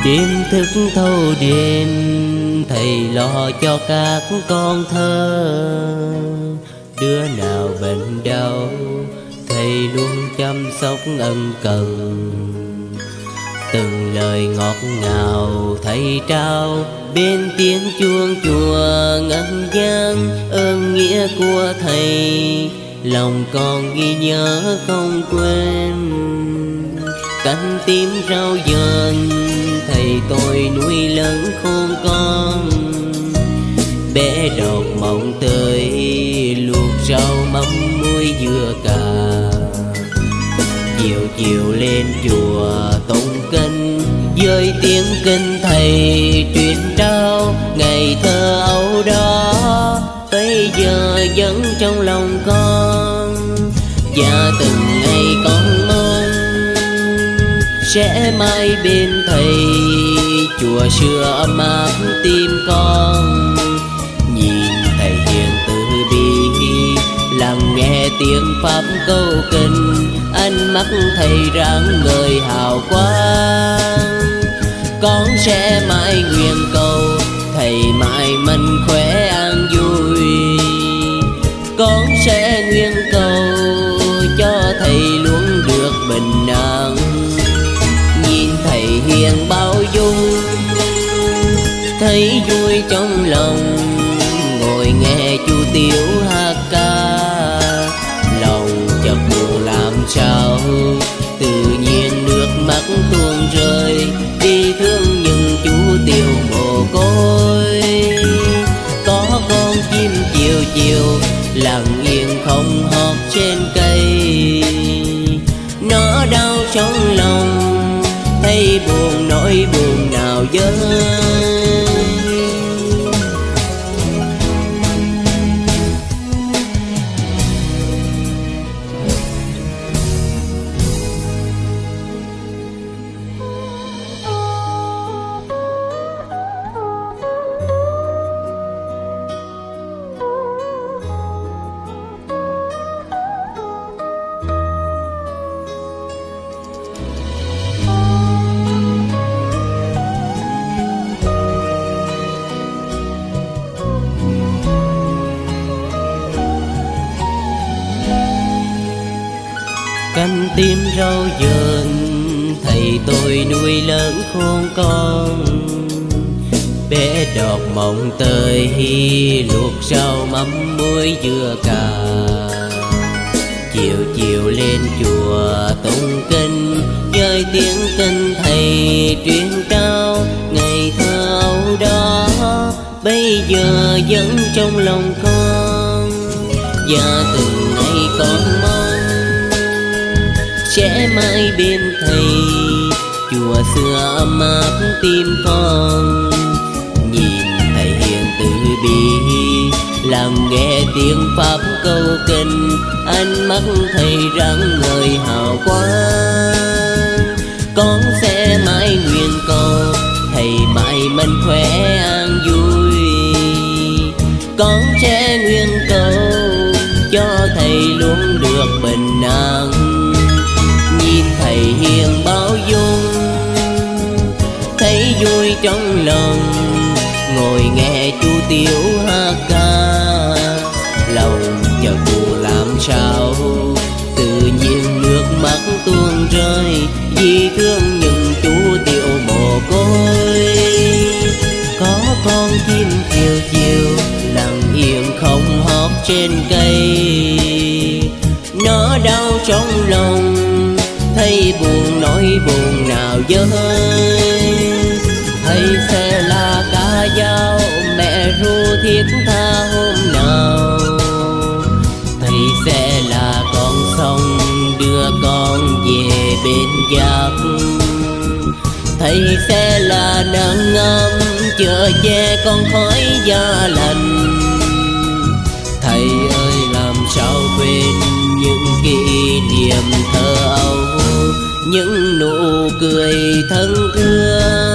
Đêm thức thâu đêm, thầy lo cho các con thơ. Đứa nào bệnh đau, thầy luôn chăm sóc ân cần. Từng lời ngọt ngào thầy trao, bên tiếng chuông chùa ngân vang ơn nghĩa của thầy. Lòng con ghi nhớ không quên, cánh tím rau dần thầy tôi nuôi lớn khôn con. Bé đọt mộng tươi luộc rau mắm muối dưa cà. Chiều chiều lên chùa tụng kinh, với tiếng kinh thầy truyền trao. Ngày thơ ấu đó bây giờ vẫn trong lòng con, và từng ngày con mong sẽ mãi bên thầy. Chùa xưa ấm áp tim con, nhìn thầy hiền từ bi, lắng nghe tiếng pháp câu kinh. Ánh mắt thầy rạng ngời hào quang, con sẽ mãi nguyện cầu thầy mãi mạnh khỏe an vui. Con sẽ nguyện cầu cho thầy luôn được bình an. Nhìn thầy hiền bao dung, thấy vui trong lòng, ngồi nghe chú Tiểu hát ca. Lòng chợt buồn làm sao, tự nhiên nước mắt tuôn rơi, đi thương những chú Tiểu mồ côi. Có con chim chiều chiều lặng yên không hót trên cây, nó đau trong lòng thấy buồn nỗi buồn nào dơi. Cánh tím rau dần thầy tôi nuôi lớn khôn con. Bé đọt mộng tơi luộc rau mắm muối dưa cà. Chiều chiều lên chùa tụng kinh, với tiếng kinh thầy truyền trao. Ngày thơ ấu đó bây giờ vẫn trong lòng con, và từng ngày con mong sẽ mãi bên thầy. Chùa xưa ấm áp tim con, nhìn thầy hiền từ bi, lắng nghe tiếng pháp câu kinh. Ánh mắt thầy rạng ngời hào quang, con sẽ mãi nguyện cầu thầy mãi mạnh khỏe an vui. Con sẽ nguyện cầu cho thầy luôn được bình an. Nhìn thầy hiền bao dung, thấy vui trong lòng, ngồi nghe chú Tiểu hát ca. Lòng chợt buồn làm sao, tự nhiên nước mắt tuôn rơi, vì thương những chú Tiểu mồ côi. Có con chim chiều chiều lặng yên không hót trên cây, nó đau trong lòng thấy buồn nỗi buồn nào dơi. Thầy sẽ là ca dao mẹ ru thiết tha hôm nào, thầy sẽ là con sông đưa con về bên giặc. Thầy sẽ là nắng ấm chở che con khói gia lạnh. Thầy ơi làm sao quên những kỷ niệm thơ ấu, những nụ cười thân thương.